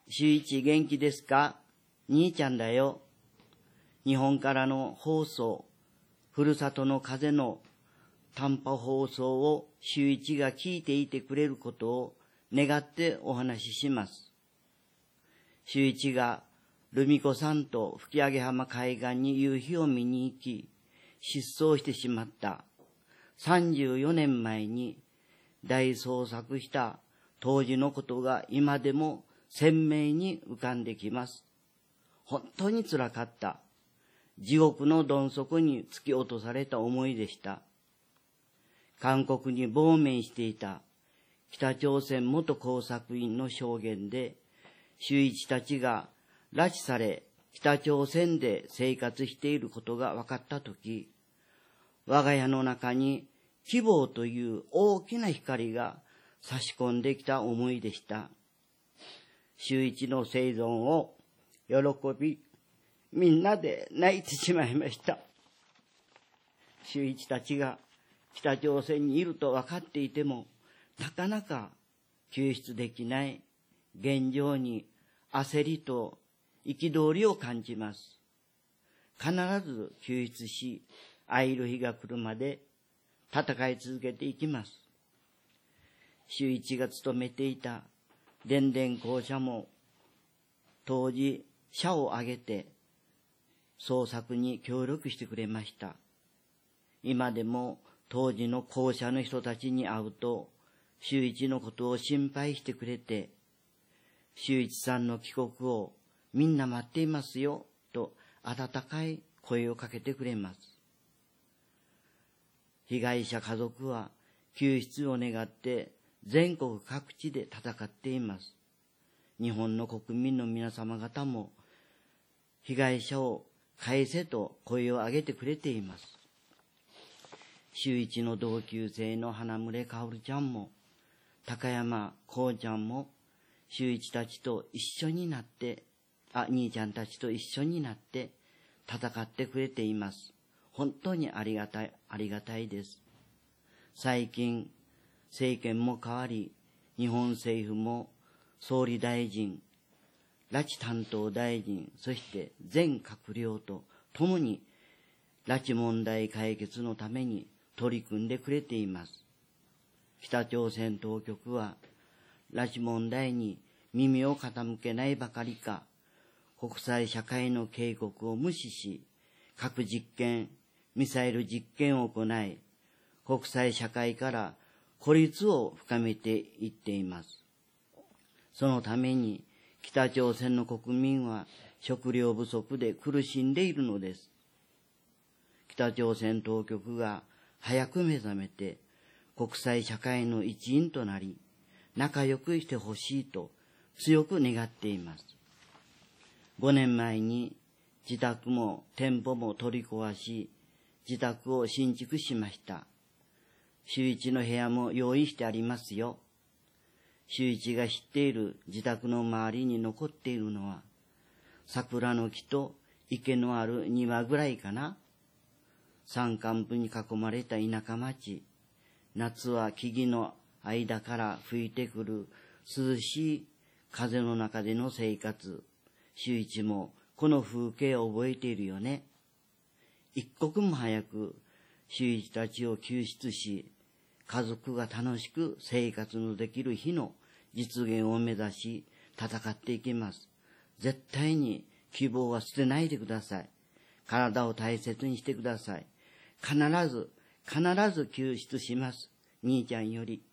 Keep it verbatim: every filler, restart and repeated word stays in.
周一元気ですか？兄ちゃんだよ。日本からの放送、ふるさとの風の短波放送を周一が聞いていてくれることを願ってお話しします。周一がルミ子さんと吹上浜海岸に夕日を見に行き、失踪してしまったさんじゅうよねんまえに大捜索した当時のことが今でも鮮明に浮かんできます。本当につらかった。地獄のどん底に突き落とされた思いでした。韓国に亡命していた北朝鮮元工作員の証言で、周一たちが拉致され北朝鮮で生活していることが分かったとき、我が家の中に希望という大きな光が差し込んできた思いでした。周一の生存を喜び、みんなで泣いてしまいました。周一たちが北朝鮮にいると分かっていても、なかなか救出できない現状に焦りと憤りを感じます。必ず救出し、会える日が来るまで戦い続けていきます。周一が勤めていた電電公社も当時社を挙げて捜索に協力してくれました。今でも当時の公社の人たちに会うと、周一のことを心配してくれて、周一さんの帰国をみんな待っていますよと温かい声をかけてくれます。被害者家族は救出を願って全国各地で戦っています。日本の国民の皆様方も被害者を返せと声を上げてくれています。周一の同級生の花村かおるちゃんも高山こうちゃんも周一たちと一緒になってあ兄ちゃんたちと一緒になって戦ってくれています。本当にありがたいありがたいです。最近政権も変わり、日本政府も総理大臣、拉致担当大臣、そして全閣僚と共に拉致問題解決のために取り組んでくれています。北朝鮮当局は拉致問題に耳を傾けないばかりか、国際社会の警告を無視し、核実験、ミサイル実験を行い、国際社会から孤立を深めていっています。そのために北朝鮮の国民は食料不足で苦しんでいるのです。北朝鮮当局が早く目覚めて国際社会の一員となり、仲良くしてほしいと強く願っています。ごねんまえに自宅も店舗も取り壊し、自宅を新築しました。周一の部屋も用意してありますよ。周一が知っている自宅の周りに残っているのは、桜の木と池のある庭ぐらいかな。山間部に囲まれた田舎町。夏は木々の間から吹いてくる涼しい風の中での生活。周一もこの風景を覚えているよね。一刻も早く周一たちを救出し、家族が楽しく生活のできる日の実現を目指し戦っていきます。絶対に希望は捨てないでください。体を大切にしてください。必ず、必ず救出します。兄ちゃんより。